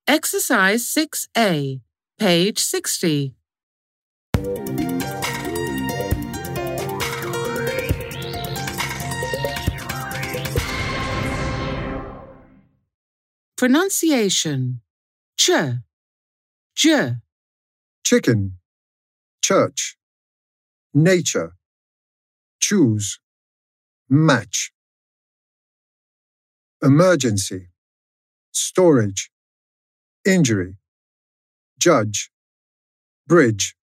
Exercise 6A, page 60. Pronunciation. Ch, j, chicken, church, nature, choose, match. Emergency, storage, injury, judge, bridge.